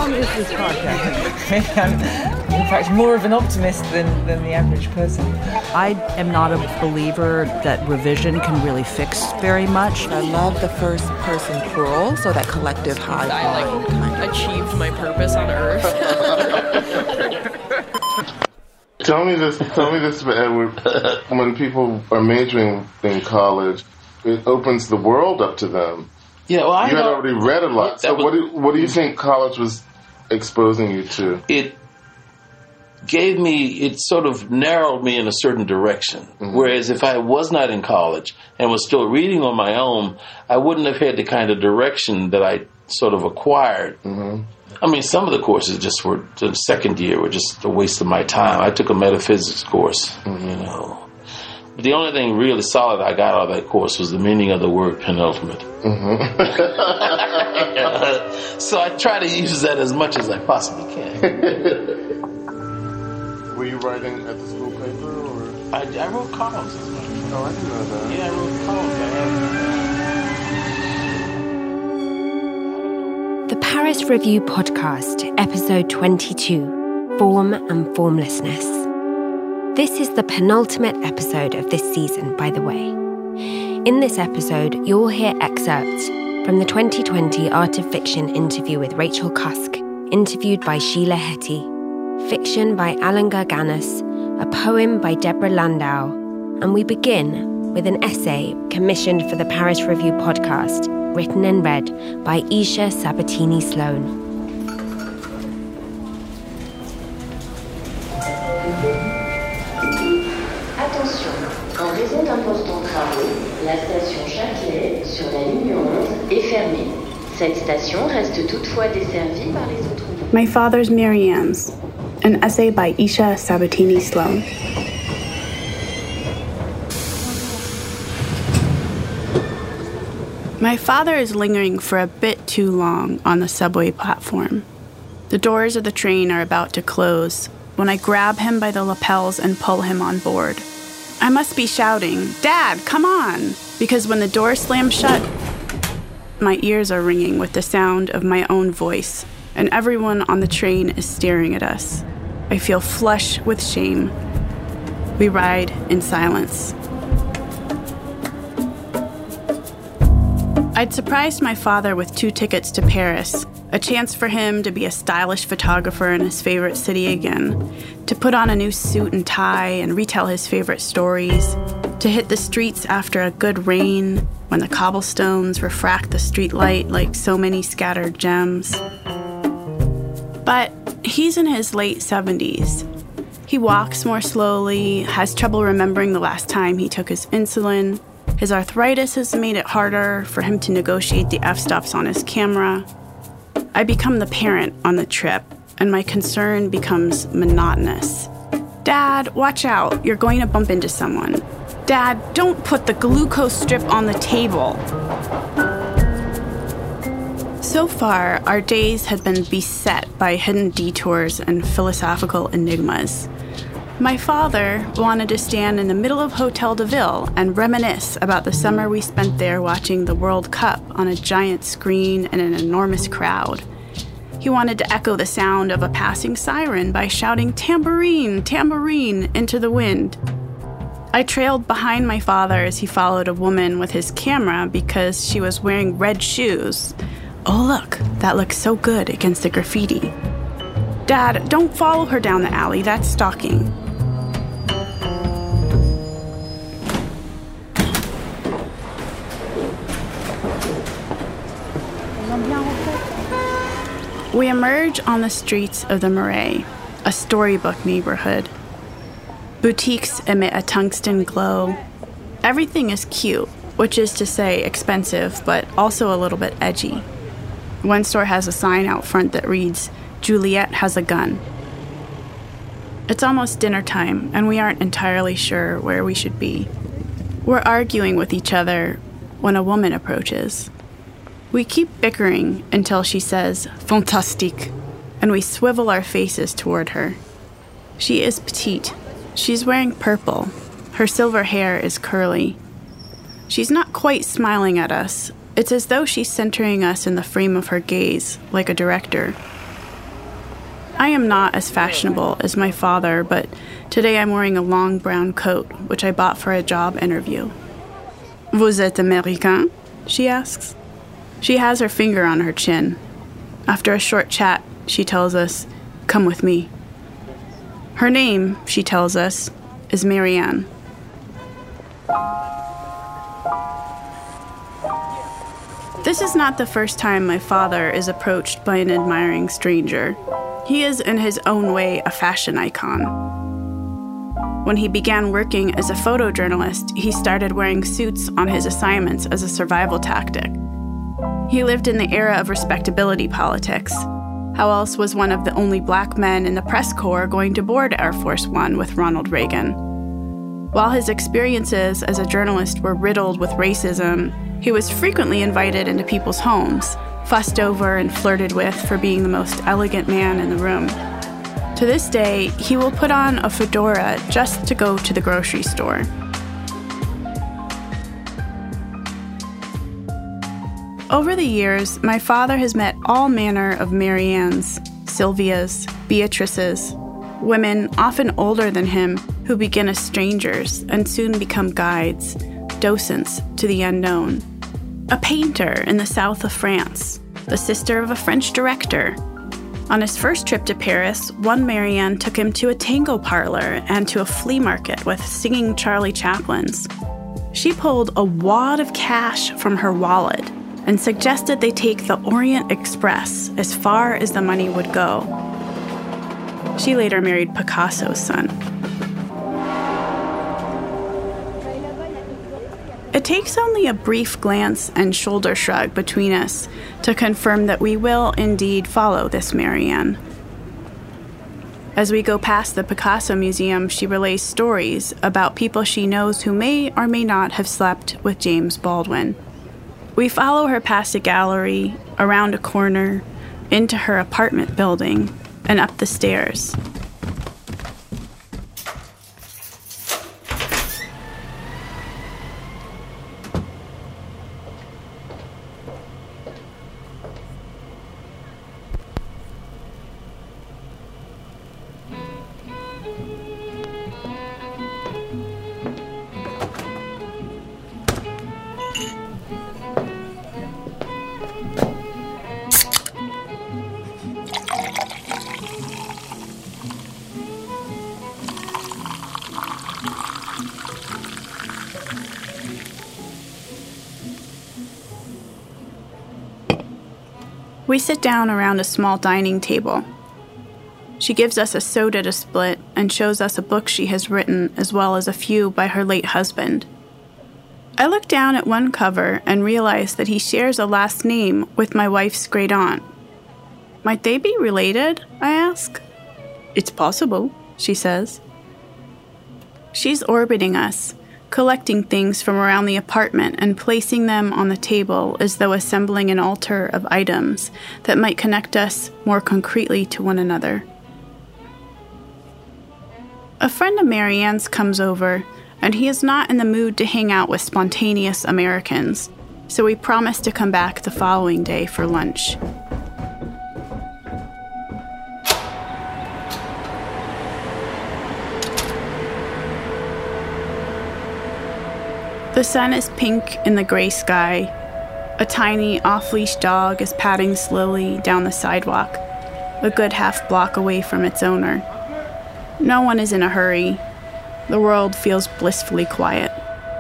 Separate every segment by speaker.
Speaker 1: long is this podcast? I'm, in fact, more of an optimist than the average person.
Speaker 2: I am not a believer that revision can really fix very much.
Speaker 3: I love the first person plural, so that collective high.
Speaker 4: I achieved my purpose on Earth.
Speaker 5: Tell me this, Edward. When people are majoring in college, it opens the world up to them.
Speaker 6: Yeah, well,
Speaker 5: you had already read a lot. So what do you think college was exposing you to?
Speaker 6: It sort of narrowed me in a certain direction. Mm-hmm. Whereas if I was not in college and was still reading on my own, I wouldn't have had the kind of direction that I sort of acquired. Mm-hmm. I mean, some of the courses just were, the second year, were just a waste of my time. I took a metaphysics course, you know. But the only thing really solid I got out of that course was the meaning of the word penultimate. Mm-hmm. So I try to use that as much as I possibly can.
Speaker 5: Were you writing at the school paper, or?
Speaker 6: I wrote columns as well.
Speaker 5: Oh, I didn't know that.
Speaker 6: Yeah, I wrote columns.
Speaker 7: The Paris Review Podcast, Episode 22, Form and Formlessness. This is the penultimate episode of this season, by the way. In this episode, you'll hear excerpts from the 2020 Art of Fiction interview with Rachel Cusk, interviewed by Sheila Heti, fiction by Alan Gurganus, a poem by Deborah Landau, and we begin with an essay commissioned for the Paris Review Podcast, written and read by Isha Sabatini-Sloan.
Speaker 8: En raison d'importants travaux, la station Châtelet sur la ligne 11 est fermée. Cette station reste toutefois desservie par les autres lignes.
Speaker 9: My Father's Marianne's, an essay by Isha Sabatini-Sloan. My father is lingering for a bit too long on the subway platform. The doors of the train are about to close when I grab him by the lapels and pull him on board. I must be shouting, "Dad, come on!" because when the door slams shut, my ears are ringing with the sound of my own voice, and everyone on the train is staring at us. I feel flush with shame. We ride in silence. I'd surprised my father with 2 tickets to Paris, a chance for him to be a stylish photographer in his favorite city again, to put on a new suit and tie and retell his favorite stories, to hit the streets after a good rain when the cobblestones refract the streetlight like so many scattered gems. But he's in his late 70s. He walks more slowly, has trouble remembering the last time he took his insulin. His arthritis has made it harder for him to negotiate the f-stops on his camera. I become the parent on the trip, and my concern becomes monotonous. "Dad, watch out. You're going to bump into someone. Dad, don't put the glucose strip on the table." So far, our days had been beset by hidden detours and philosophical enigmas. My father wanted to stand in the middle of Hotel de Ville and reminisce about the summer we spent there watching the World Cup on a giant screen in an enormous crowd. He wanted to echo the sound of a passing siren by shouting, "Tambourine, tambourine," into the wind. I trailed behind my father as he followed a woman with his camera because she was wearing red shoes. "Oh, look, that looks so good against the graffiti." "Dad, don't follow her down the alley, that's stalking." We emerge on the streets of the Marais, a storybook neighborhood. Boutiques emit a tungsten glow. Everything is cute, which is to say expensive, but also a little bit edgy. One store has a sign out front that reads, "Juliet has a gun." It's almost dinner time, and we aren't entirely sure where we should be. We're arguing with each other when a woman approaches. We keep bickering until she says, "Fantastique," and we swivel our faces toward her. She is petite. She's wearing purple. Her silver hair is curly. She's not quite smiling at us. It's as though she's centering us in the frame of her gaze, like a director. I am not as fashionable as my father, but today I'm wearing a long brown coat, which I bought for a job interview. Vous êtes américain? She asks. She has her finger on her chin. After a short chat, she tells us, "Come with me." Her name, she tells us, is Marianne. This is not the first time my father is approached by an admiring stranger. He is, in his own way, a fashion icon. When he began working as a photojournalist, he started wearing suits on his assignments as a survival tactic. He lived in the era of respectability politics. How else was one of the only black men in the press corps going to board Air Force One with Ronald Reagan? While his experiences as a journalist were riddled with racism, he was frequently invited into people's homes, fussed over and flirted with for being the most elegant man in the room. To this day, he will put on a fedora just to go to the grocery store. Over the years, my father has met all manner of Mariannes, Sylvias, Beatrices, women often older than him who begin as strangers and soon become guides, docents to the unknown. A painter in the south of France, the sister of a French director. On his first trip to Paris, one Marianne took him to a tango parlor and to a flea market with singing Charlie Chaplins. She pulled a wad of cash from her wallet and suggested they take the Orient Express as far as the money would go. She later married Picasso's son. It takes only a brief glance and shoulder shrug between us to confirm that we will indeed follow this Marianne. As we go past the Picasso Museum, she relays stories about people she knows who may or may not have slept with James Baldwin. We follow her past a gallery, around a corner, into her apartment building, and up the stairs. We sit down around a small dining table. She gives us a soda to split and shows us a book she has written, as well as a few by her late husband. I look down at one cover and realize that he shares a last name with my wife's great aunt. Might they be related? I ask. It's possible, she says. She's orbiting us, collecting things from around the apartment and placing them on the table as though assembling an altar of items that might connect us more concretely to one another. A friend of Marianne's comes over, and he is not in the mood to hang out with spontaneous Americans, so we promise to come back the following day for lunch. The sun is pink in the gray sky. A tiny, off-leash dog is padding slowly down the sidewalk, a good half block away from its owner. No one is in a hurry. The world feels blissfully quiet.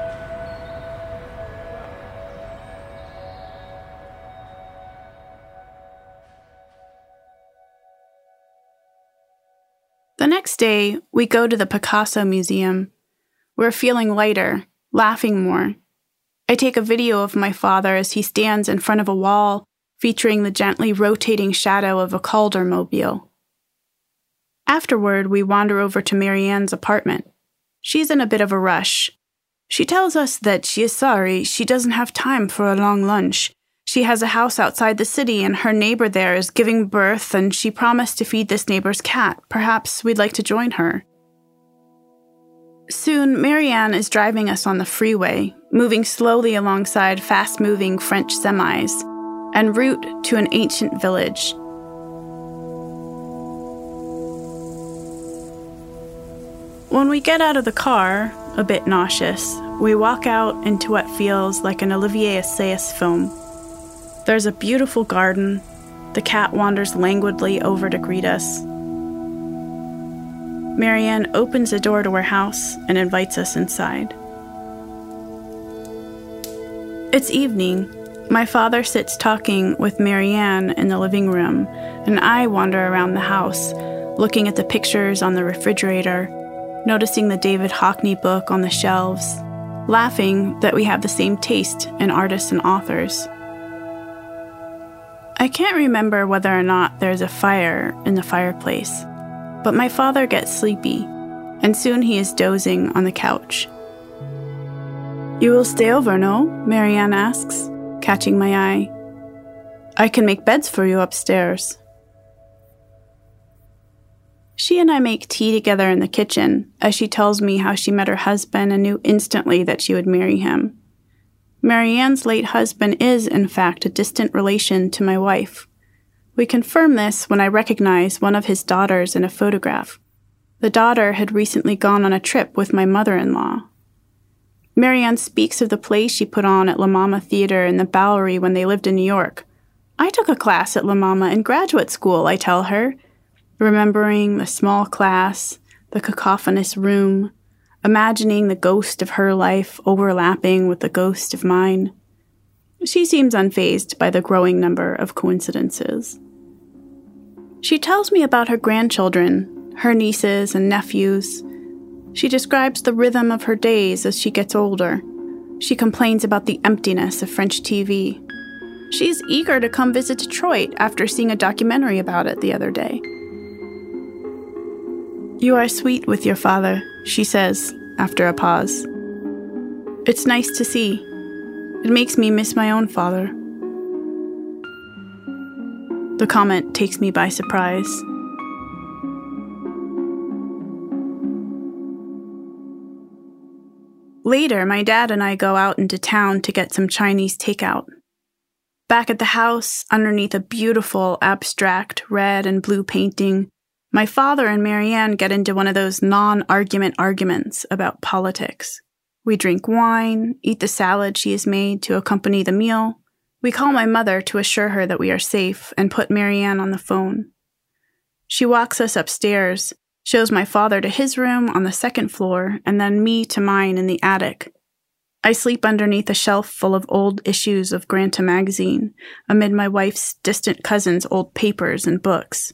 Speaker 9: The next day, we go to the Picasso Museum. We're feeling lighter, laughing more. I take a video of my father as he stands in front of a wall featuring the gently rotating shadow of a Calder mobile. Afterward, we wander over to Marianne's apartment. She's in a bit of a rush. She tells us that she is sorry she doesn't have time for a long lunch. She has a house outside the city and her neighbor there is giving birth and she promised to feed this neighbor's cat. Perhaps we'd like to join her. Soon, Marianne is driving us on the freeway, moving slowly alongside fast-moving French semis, en route to an ancient village. When we get out of the car, a bit nauseous, we walk out into what feels like an Olivier Assayas film. There's a beautiful garden. The cat wanders languidly over to greet us. Marianne opens the door to her house and invites us inside. It's evening. My father sits talking with Marianne in the living room, and I wander around the house, looking at the pictures on the refrigerator, noticing the David Hockney book on the shelves, laughing that we have the same taste in artists and authors. I can't remember whether or not there's a fire in the fireplace, but my father gets sleepy, and soon he is dozing on the couch. "You will stay over, no?" Marianne asks, catching my eye. "I can make beds for you upstairs." She and I make tea together in the kitchen as she tells me how she met her husband and knew instantly that she would marry him. Marianne's late husband is, in fact, a distant relation to my wife. We confirm this when I recognize one of his daughters in a photograph. The daughter had recently gone on a trip with my mother-in-law. Marianne speaks of the play she put on at La Mama Theater in the Bowery when they lived in New York. "I took a class at La Mama in graduate school," I tell her, remembering the small class, the cacophonous room, imagining the ghost of her life overlapping with the ghost of mine. She seems unfazed by the growing number of coincidences. She tells me about her grandchildren, her nieces and nephews. She describes the rhythm of her days as she gets older. She complains about the emptiness of French TV. She's eager to come visit Detroit after seeing a documentary about it the other day. "You are sweet with your father," she says after a pause. "It's nice to see. It makes me miss my own father." The comment takes me by surprise. Later, my dad and I go out into town to get some Chinese takeout. Back at the house, underneath a beautiful abstract red and blue painting, my father and Marianne get into one of those non-argument arguments about politics. We drink wine, eat the salad she has made to accompany the meal. We call my mother to assure her that we are safe and put Marianne on the phone. She walks us upstairs, shows my father to his room on the second floor, and then me to mine in the attic. I sleep underneath a shelf full of old issues of Granta magazine, amid my wife's distant cousin's old papers and books.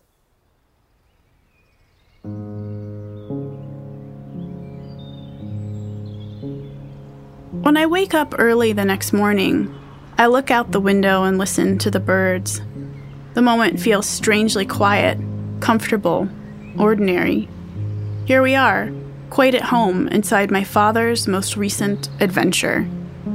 Speaker 9: When I wake up early the next morning, I look out the window and listen to the birds. The moment feels strangely quiet, comfortable, ordinary. Here we are, quite at home inside my father's most recent adventure.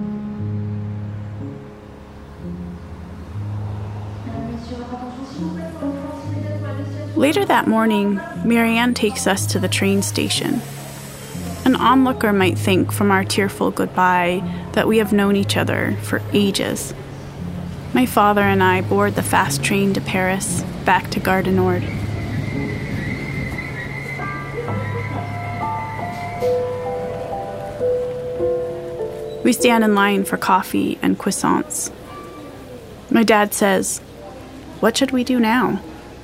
Speaker 9: Later that morning, Marianne takes us to the train station. An onlooker might think from our tearful goodbye that we have known each other for ages. My father and I board the fast train to Paris, back to Gare du Nord. We stand in line for coffee and croissants. My dad says, "What should we do now?"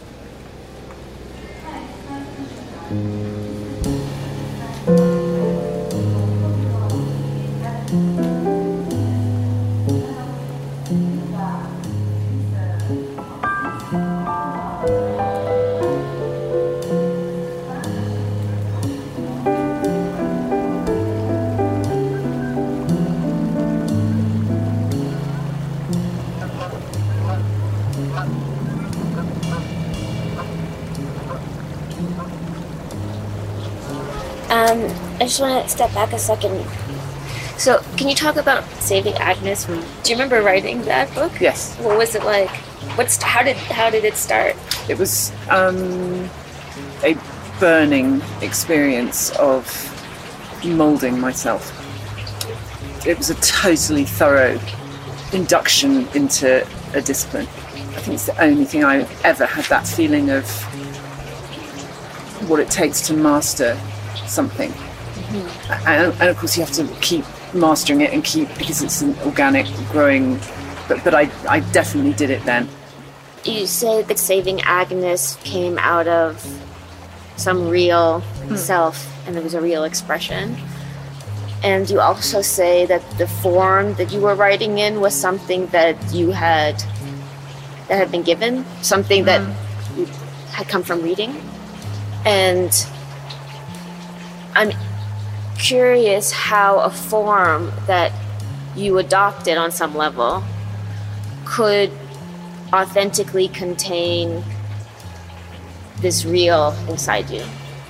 Speaker 10: I just want to step back a second. So, can you talk about Saving Agnes? Do you remember writing that book?
Speaker 1: Yes.
Speaker 10: What was it like? How did it start?
Speaker 1: It was a burning experience of moulding myself. It was a totally thorough induction into a discipline. I think it's the only thing I've ever had that feeling of what it takes to master something. And of course you have to keep mastering it and because it's an organic growing, but I definitely did it then.
Speaker 10: You say that Saving Agnes came out of some real self and there was a real expression. And you also say that the form that you were writing in was something that had been given, something that had come from reading. And I'm curious how a form that you adopted on some level could authentically contain this real inside you.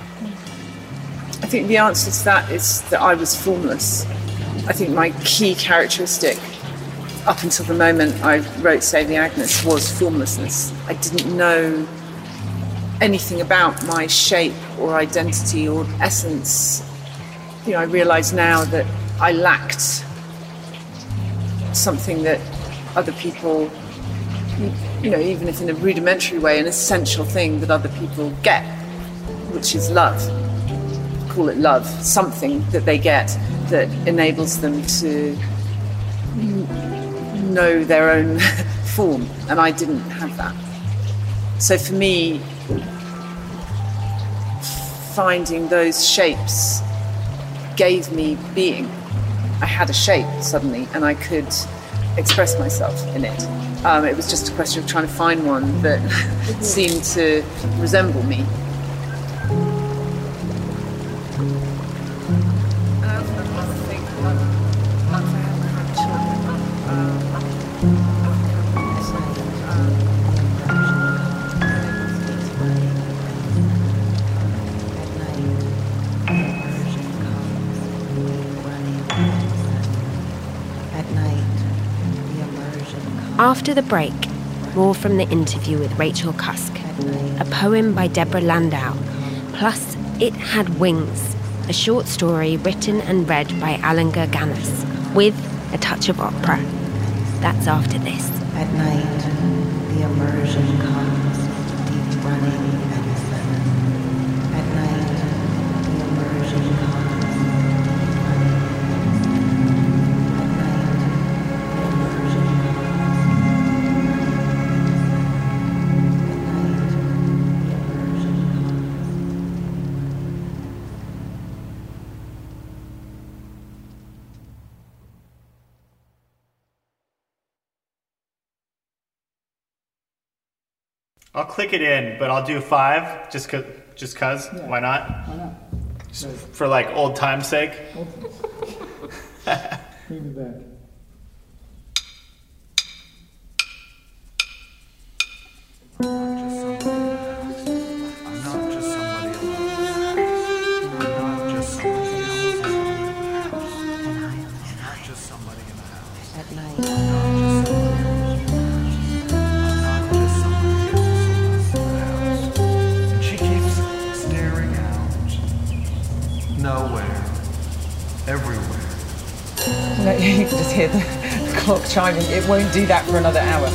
Speaker 1: I think the answer to that is that I was formless. I think my key characteristic up until the moment I wrote Saving Agnes was formlessness. I didn't know anything about my shape or identity or essence. I realise now that I lacked something that other people, even if in a rudimentary way, an essential thing that other people get, which is love. Call it love, something that they get that enables them to know their own form, and I didn't have that. So for me, finding those shapes gave me being. I had a shape suddenly, and I could express myself in it. It was just a question of trying to find one that seemed to resemble me.
Speaker 7: After the break, more from the interview with Rachel Cusk, a poem by Deborah Landau, plus It Had Wings, a short story written and read by Alan Gurganis, with a touch of opera. That's after this.
Speaker 11: At night, the immersion comes, deep running and sudden. At night, the immersion comes.
Speaker 12: I'll click it in, but I'll do 5 just cause. Yeah. Why not?
Speaker 13: Why not?
Speaker 12: Just for like old time's sake.
Speaker 13: Bring me back.
Speaker 1: You can just hear the clock chiming. It won't do that for another hour.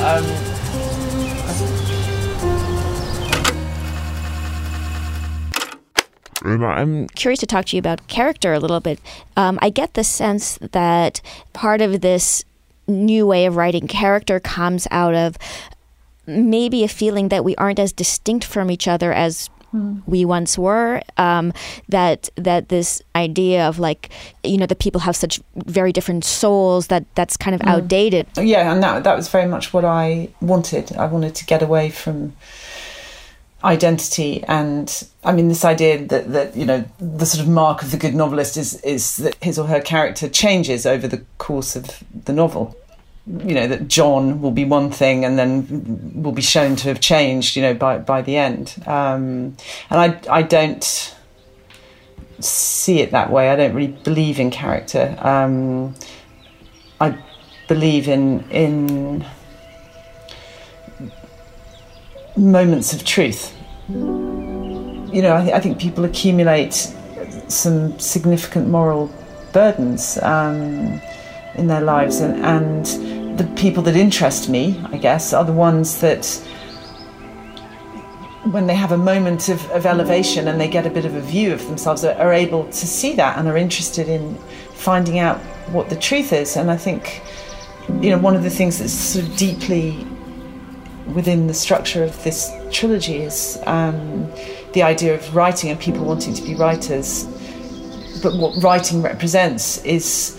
Speaker 14: I'm curious to talk to you about character a little bit. I get the sense that part of this new way of writing character comes out of maybe a feeling that we aren't as distinct from each other as we once were, that this idea of like, that people have such very different souls, that's kind of outdated.
Speaker 1: Yeah, and that was very much what I wanted. I wanted to get away from identity, and I mean this idea that the sort of mark of the good novelist is that his or her character changes over the course of the novel. That John will be one thing and then will be shown to have changed, by the end. And I don't see it that way. I don't really believe in character. I believe in moments of truth. I think people accumulate some significant moral burdens in their lives, and the people that interest me, I guess, are the ones that when they have a moment of elevation and they get a bit of a view of themselves, are able to see that and are interested in finding out what the truth is. And I think, one of the things that's sort of deeply within the structure of this trilogy is the idea of writing and people wanting to be writers. But what writing represents is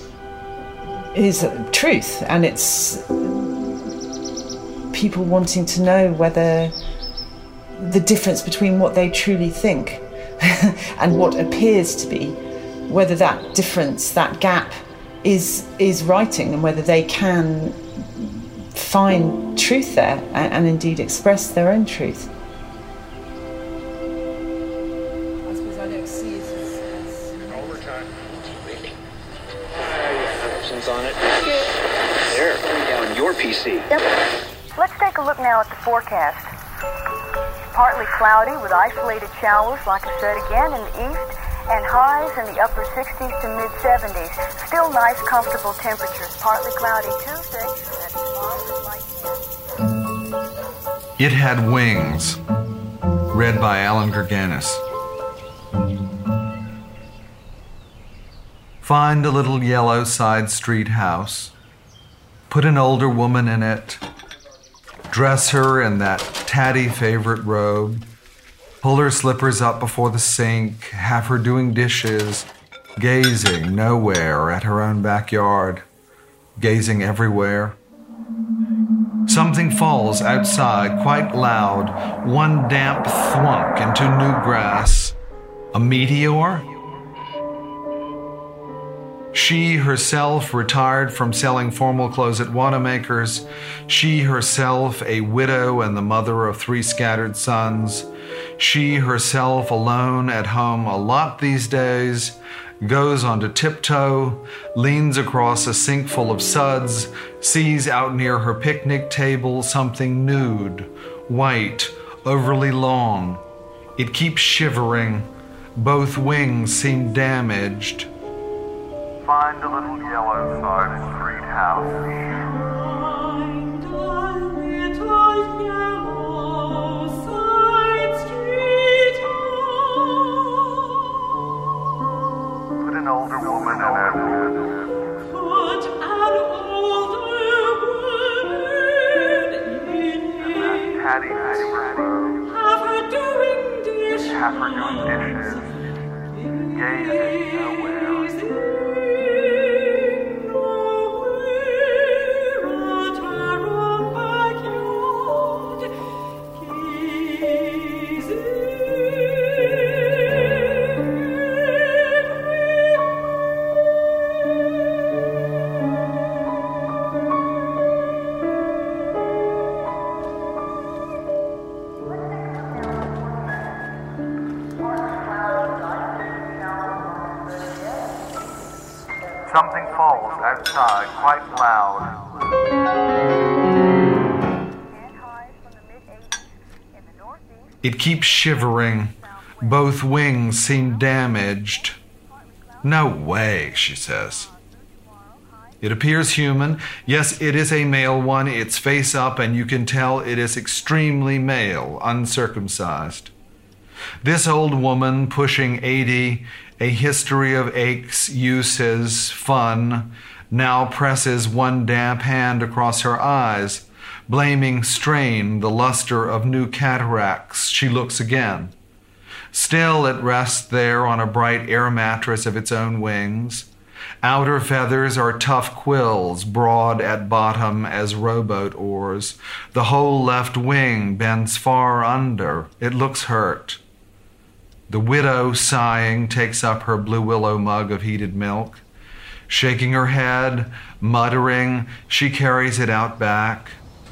Speaker 1: truth, and it's people wanting to know whether the difference between what they truly think and what appears to be, whether that difference, that gap is writing, and whether they can find truth there and indeed express their own truth. I suppose I don't see it as
Speaker 13: overtime. Really? Options on it. There, on your PC.
Speaker 15: Yep. Let's take a look now at the forecast. Partly cloudy with isolated showers, like I said again, in the east, and highs in the upper 60s to mid-70s. Still nice, comfortable temperatures. Partly cloudy Tuesday.
Speaker 16: It Had Wings, read by Alan Gurganis. Find a little yellow side street house. Put an older woman in it. Dress her in that tatty favorite robe. Pull her slippers up before the sink. Have her doing dishes. Gazing nowhere at her own backyard. Gazing everywhere. Something falls outside, quite loud. One damp thwunk into new grass. A meteor? She herself retired from selling formal clothes at Wanamaker's. She herself a widow and the mother of 3 scattered sons. She herself alone at home a lot these days. Goes onto tiptoe, leans across a sink full of suds, sees out near her picnic table something nude, white, overly long. It keeps shivering. Both wings seem damaged. Find a little yellow side street house. Find a little yellow side street house. Put an older woman in it. Put an older woman in it. Patty, have her doing dishes. Gazing nowhere. Something falls outside, quite loud. It keeps shivering. Both wings seem damaged. No way, she says. It appears human. Yes, it is a male one. It's face up, and you can tell it is extremely male, uncircumcised. This old woman, pushing 80, a history of aches, uses, fun, now presses one damp hand across her eyes, blaming strain, the luster of new cataracts. She looks again. Still it rests there on a bright air mattress of its own wings. Outer feathers are tough quills, broad at bottom as rowboat oars. The whole left wing bends far under. It looks hurt. The widow, sighing, takes up her blue willow mug of heated milk. Shaking her head, muttering, she carries it out back.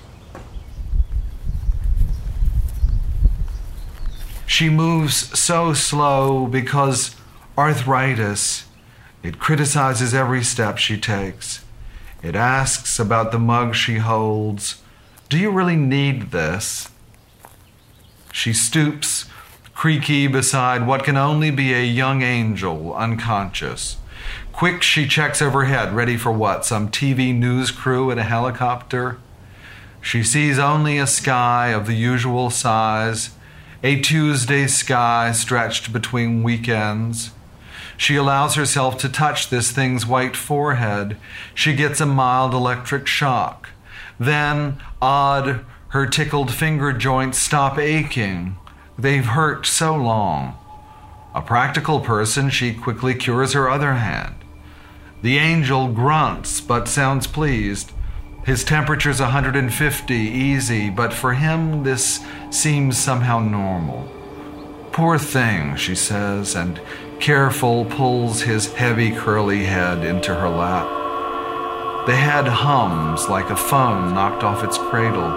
Speaker 16: She moves so slow because arthritis. It criticizes every step she takes. It asks about the mug she holds. Do you really need this? She stoops, creaky beside what can only be a young angel, unconscious. Quick, she checks overhead, ready for what? Some TV news crew at a helicopter? She sees only a sky of the usual size, A Tuesday sky stretched between weekends. She allows herself to touch this thing's white forehead. She gets a mild electric shock. Then, odd, her tickled finger joints stop aching. They've hurt so long. A practical person, she quickly cures her other hand. The angel grunts but sounds pleased. His temperature's 150, easy, but for him this seems somehow normal. Poor thing, she says, and careful pulls his heavy curly head into her lap. The head hums like a phone knocked off its cradle.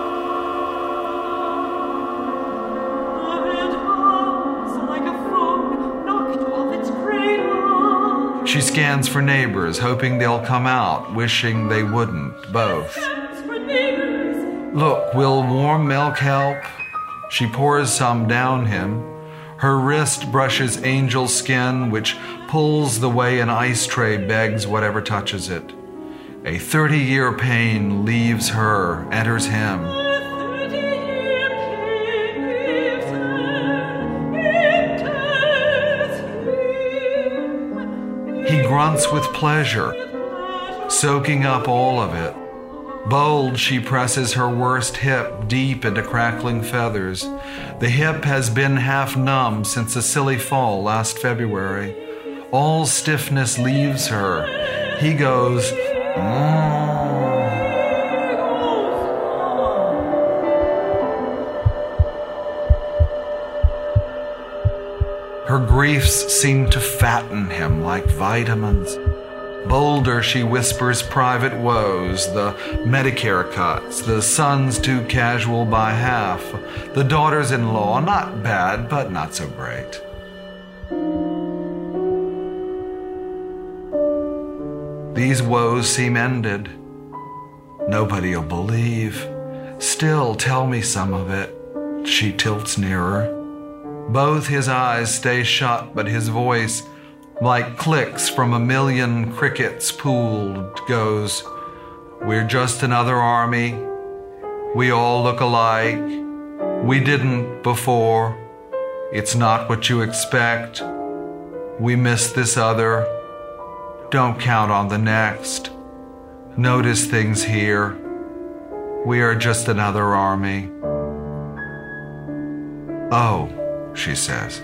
Speaker 16: She scans for neighbors, hoping they'll come out, wishing they wouldn't, both. Look, will warm milk help? She pours some down him. Her wrist brushes Angel's skin, which pulls the way an ice tray begs whatever touches it. A 30-year pain leaves her, enters him. He grunts with pleasure, soaking up all of it. Bold, she presses her worst hip deep into crackling feathers. The hip has been half numb since a silly fall last February. All stiffness leaves her. He goes, Her griefs seem to fatten him like vitamins. Bolder, she whispers private woes, the Medicare cuts, the son's too casual by half, the daughters-in-law, not bad, but not so great. These woes seem ended. Nobody'll believe. Still, tell me some of it. She tilts nearer. Both his eyes stay shut, but his voice, like clicks from a million crickets pooled, goes, We're just another army. We all look alike. We didn't before. It's not what you expect. We miss this other. Don't count on the next. Notice things here. We are just another army. Oh, she says.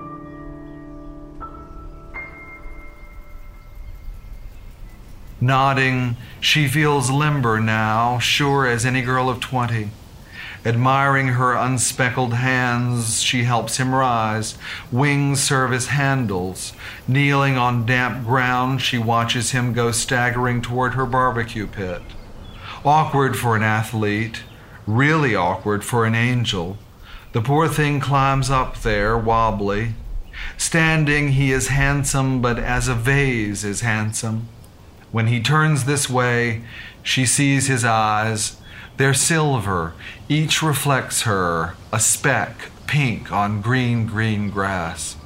Speaker 16: Nodding, she feels limber now, sure as any girl of 20. Admiring her unspeckled hands, she helps him rise. Wings serve as handles. Kneeling on damp ground, she watches him go staggering toward her barbecue pit. Awkward for an athlete, really awkward for an angel. The poor thing climbs up there, wobbly. Standing, he is handsome, but as a vase is handsome. When he turns this way, she sees his eyes. They're silver. Each reflects her, a speck, pink on green, green grass.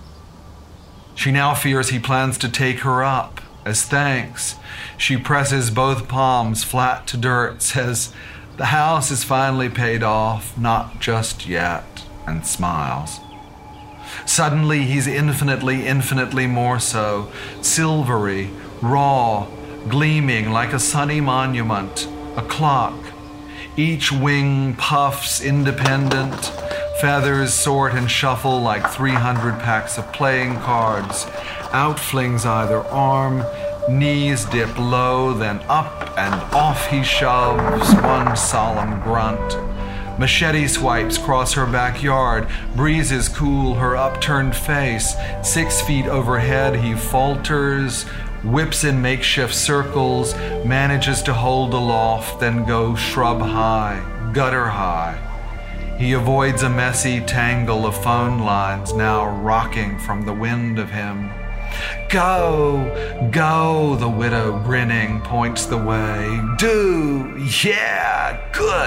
Speaker 16: She now fears he plans to take her up. As thanks, she presses both palms flat to dirt, says, The house is finally paid off, not just yet, and smiles. Suddenly, he's infinitely, infinitely more so, silvery, raw, gleaming like a sunny monument, a clock. Each wing puffs independent, feathers sort and shuffle like 300 packs of playing cards. Out flings either arm, knees dip low, then up and off he shoves, one solemn grunt. Machete swipes cross her backyard, breezes cool her upturned face. 6 feet overhead he falters, whips in makeshift circles, manages to hold aloft, then go shrub high, gutter high. He avoids a messy tangle of phone lines now rocking from the wind of him. Go, go, the widow grinning points the way. Do, yeah,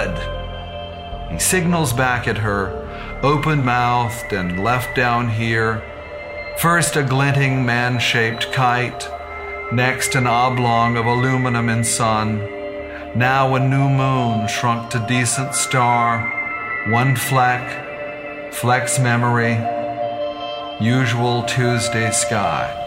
Speaker 16: good. He signals back at her, open-mouthed and left down here. First a glinting man-shaped kite, next an oblong of aluminum and sun. Now a new moon shrunk to decent star. One fleck, Flex memory, usual Tuesday sky.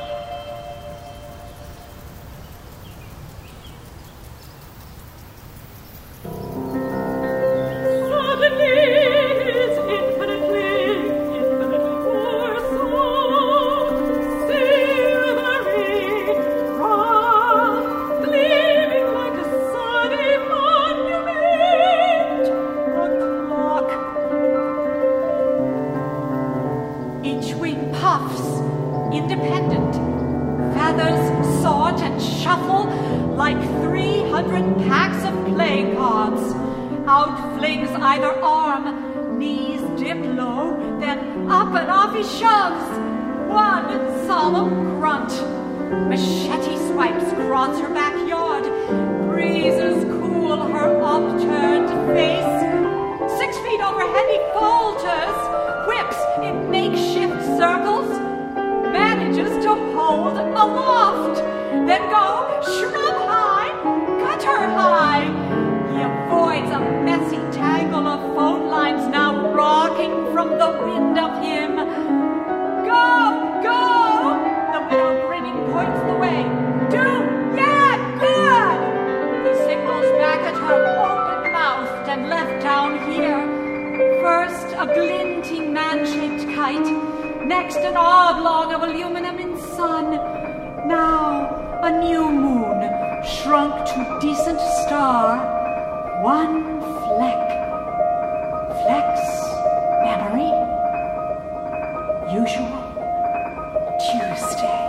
Speaker 17: Independent, feathers sort and shuffle like 300 packs of playing cards. Out flings either arm, knees dip low, then up and off he shoves. One solemn grunt. Machete swipes across her backyard. Breezes cool her upturned face. 6 feet overhead he falters, whips in makeshift circles, manages to hold aloft, then go shrub high, gutter high. He avoids a messy tangle of phone lines now rocking from the wind of him. Go, go! The widow grinning points the way. Do, yeah, good! He signals back at her open-mouthed and left down here. First a glinting man-shaped kite, next an oblong of aluminum in sun. Now a new moon, shrunk to decent star. One fleck. Flex memory. Usual Tuesday.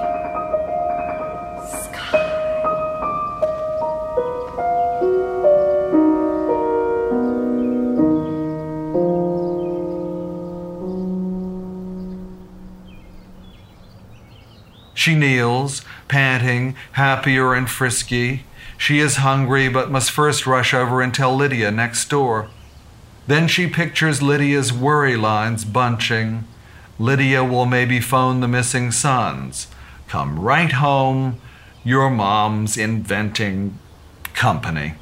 Speaker 16: She kneels, panting, happier and frisky. She is hungry, but must first rush over and tell Lydia next door. Then she pictures Lydia's worry lines bunching. Lydia will maybe phone the missing sons. Come right home, your mom's inventing company.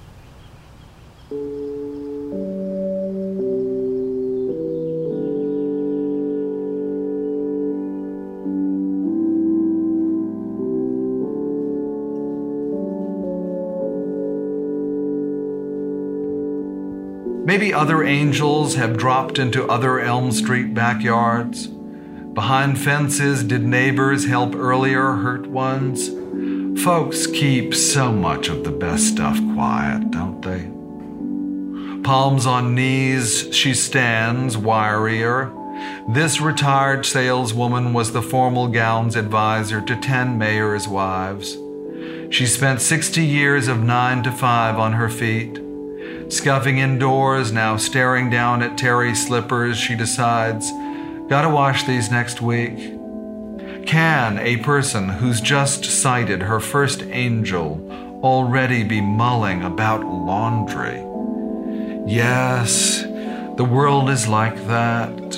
Speaker 16: Maybe other angels have dropped into other Elm Street backyards. Behind fences, did neighbors help earlier hurt ones? Folks keep so much of the best stuff quiet, don't they? Palms on knees, she stands, wirier. This retired saleswoman was the formal gowns advisor to 10 mayors' wives. She spent 60 years of 9 to 5 on her feet. Scuffing indoors, now staring down at terry slippers, she decides, gotta wash these next week. Can a person who's just sighted her first angel already be mulling about laundry? Yes, the world is like that.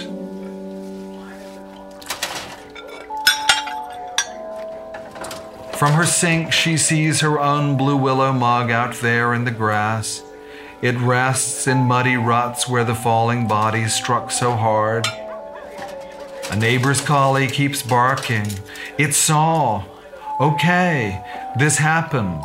Speaker 16: From her sink, she sees her own blue willow mug out there in the grass. It rests in muddy ruts where the falling body struck so hard. A neighbor's collie keeps barking. It saw. Okay, this happened.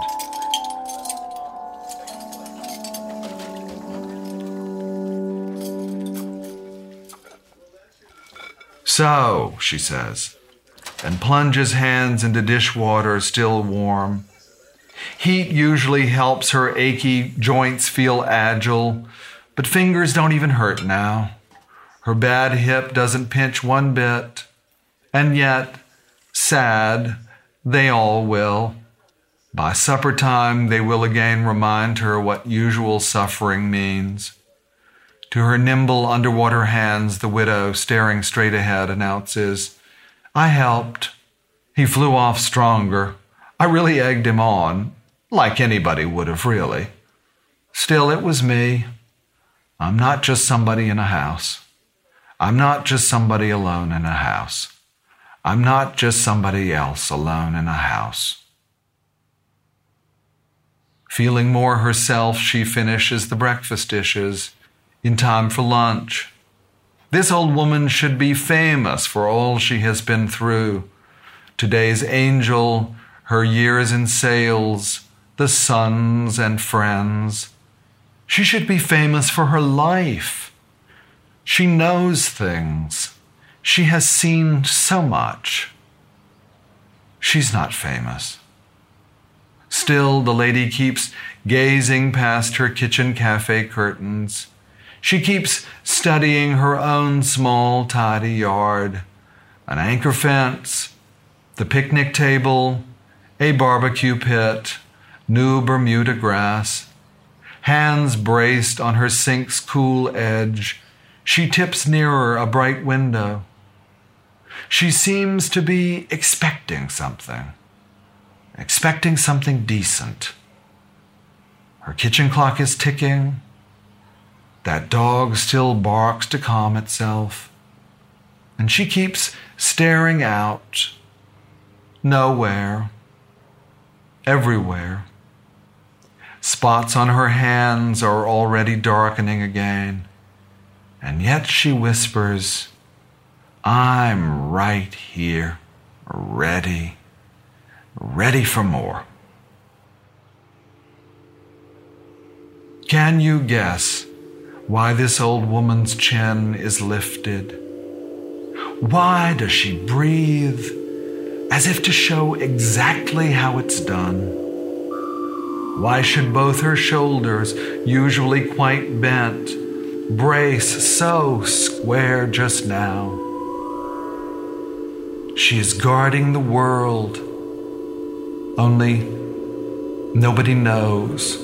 Speaker 16: So, she says, and plunges hands into dishwater still warm. Heat usually helps her achy joints feel agile, but fingers don't even hurt now. Her bad hip doesn't pinch one bit, and yet, sad, they all will. By supper time, they will again remind her what usual suffering means. To her nimble underwater hands, the widow, staring straight ahead, announces, I helped. He flew off stronger. I really egged him on, like anybody would have, really. Still, it was me. I'm not just somebody in a house. I'm not just somebody alone in a house. I'm not just somebody else alone in a house. Feeling more herself, she finishes the breakfast dishes in time for lunch. This old woman should be famous for all she has been through. Today's angel, her years in sales, the sons and friends. She should be famous for her life. She knows things. She has seen so much. She's not famous. Still, the lady keeps gazing past her kitchen cafe curtains. She keeps studying her own small, tidy yard, an anchor fence, the picnic table, a barbecue pit, new Bermuda grass. Hands braced on her sink's cool edge, she tips nearer a bright window. She seems to be expecting something decent. Her kitchen clock is ticking. That dog still barks to calm itself. And she keeps staring out. Nowhere. Everywhere. Spots on her hands are already darkening again. And yet she whispers, I'm right here, ready for more. Can you guess why this old woman's chin is lifted? Why does she breathe as if to show exactly how it's done? Why should both her shoulders, usually quite bent, brace so square just now? She is guarding the world, only nobody knows.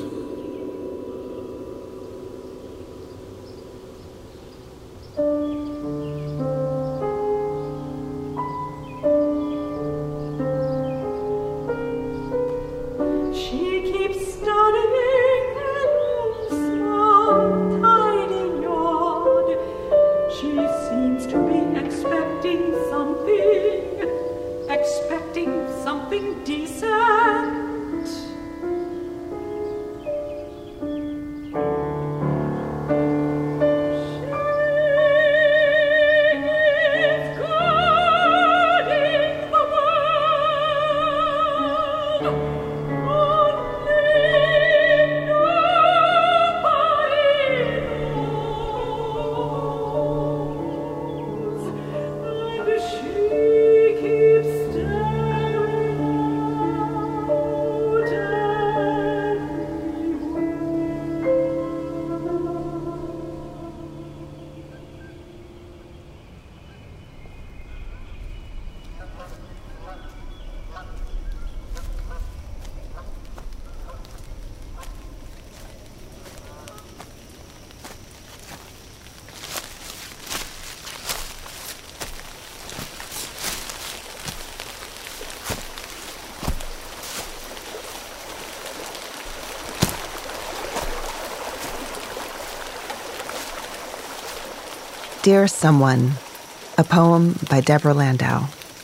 Speaker 11: Dear Someone, a poem by Deborah Landau.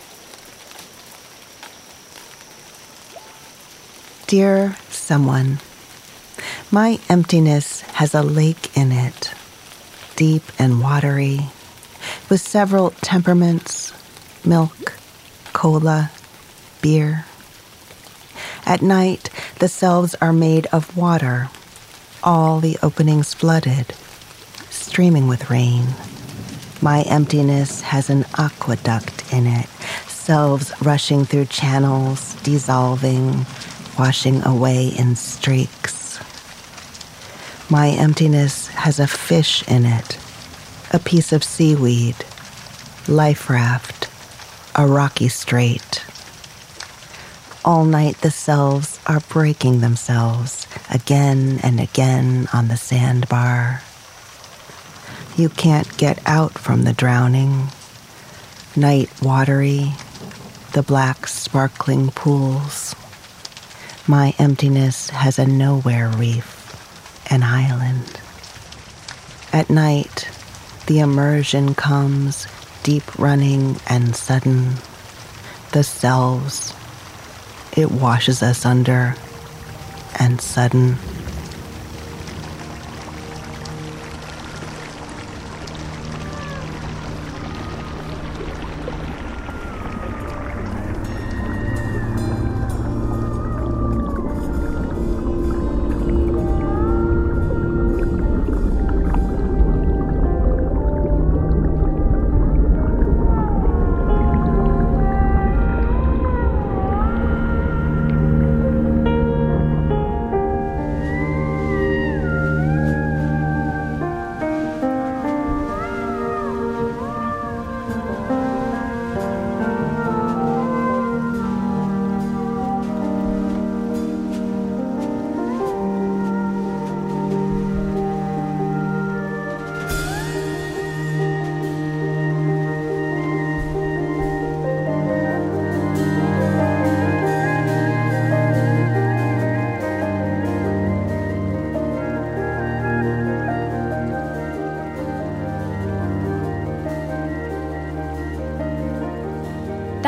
Speaker 11: Dear Someone, my emptiness has a lake in it, deep and watery, with several temperaments, milk, cola, beer. At night, the selves are made of water, all the openings flooded, streaming with rain. My emptiness has an aqueduct in it, selves rushing through channels, dissolving, washing away in streaks. My emptiness has a fish in it, a piece of seaweed, life raft, a rocky strait. All night the selves are breaking themselves again and again on the sandbar. You can't get out from the drowning. Night watery, the black sparkling pools. My emptiness has a nowhere reef, an island. At night, the immersion comes, deep running and sudden. The selves, it washes us under, and sudden.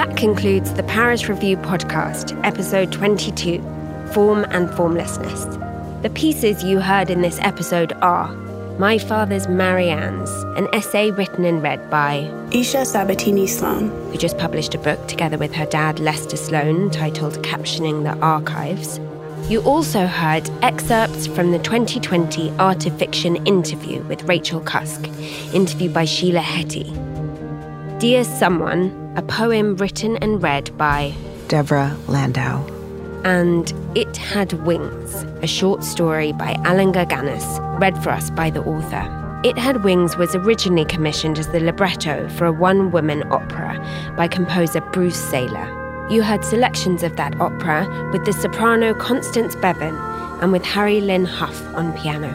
Speaker 7: That concludes the Paris Review podcast, episode 22, Form and Formlessness. The pieces you heard in this episode are My Father's Marianne's, an essay written and read by
Speaker 9: Isha Sabatini-Sloan,
Speaker 7: who just published a book together with her dad Lester Sloan titled Captioning the Archives. You also heard excerpts from the 2020 Art of Fiction interview with Rachel Cusk, interviewed by Sheila Hetty. Dear Someone, a poem written and read by
Speaker 3: Deborah Landau.
Speaker 7: And It Had Wings, a short story by Alan Gaganis, read for us by the author. It Had Wings was originally commissioned as the libretto for a one-woman opera by composer Bruce Saylor. You heard selections of that opera with the soprano Constance Bevan and with Harry Lynn Huff on piano.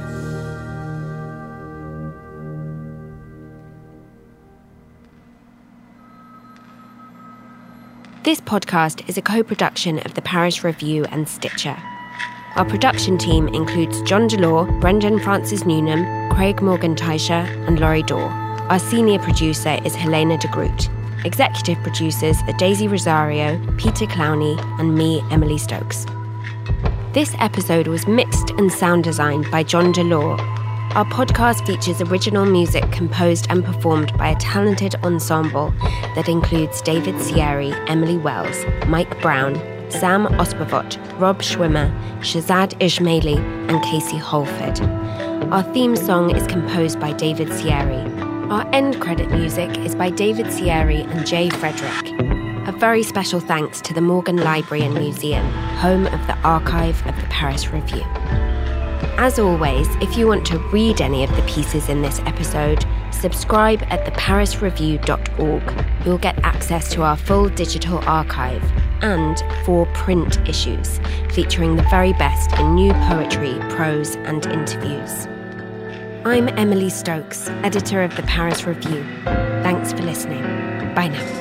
Speaker 7: This podcast is a co-production of the Paris Review and Stitcher. Our production team includes John Delore, Brendan Francis Newnham, Craig Morgan-Teicher, and Laurie Dorr. Our senior producer is Helena de Groot. Executive producers are Daisy Rosario, Peter Clowney, and me, Emily Stokes. This episode was mixed and sound designed by John Delore. Our podcast features original music composed and performed by a talented ensemble that includes David Sierri, Emily Wells, Mike Brown, Sam Ospavot, Rob Schwimmer, Shazad Ismaili, and Casey Holford. Our theme song is composed by David Sierri. Our end credit music is by David Sierri and Jay Frederick. A very special thanks to the Morgan Library and Museum, home of the archive of the Paris Review. As always, if you want to read any of the pieces in this episode, subscribe at theparisreview.org. You'll get access to our full digital archive and 4 print issues, featuring the very best in new poetry, prose, and interviews. I'm Emily Stokes, editor of the Paris Review. Thanks for listening. Bye now.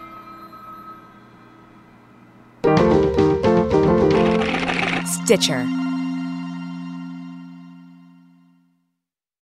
Speaker 3: Stitcher.